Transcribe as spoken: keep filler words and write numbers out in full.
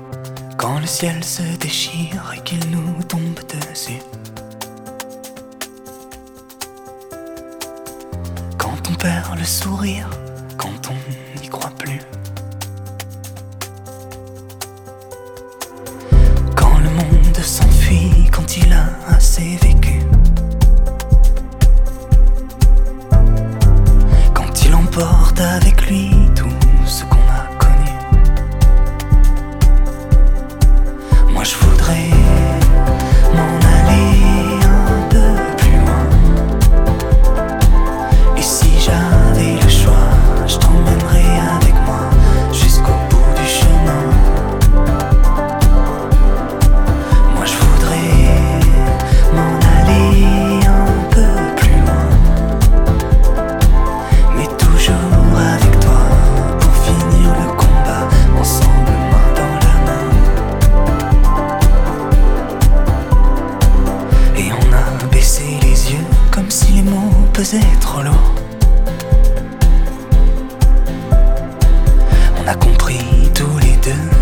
Quand le ciel se déchire et qu'il nous tombe dessus, quand on perd le sourire, quand on n'y croit plus, quand le monde s'enfuit, quand il a assez vécu, quand il emporte avec lui tout ce qu'on a connu. Moi je voudrais m'en aller un peu plus loin, et si j'avais le choix, je t'emmènerais avec moi jusqu'au bout du chemin. Moi je voudrais m'en aller un peu plus loin, mais toujours avec toi pour finir le combat ensemble, main dans la main. Et on a baissé les yeux comme si les mots pesaient trop lourd. On a compris tous les deux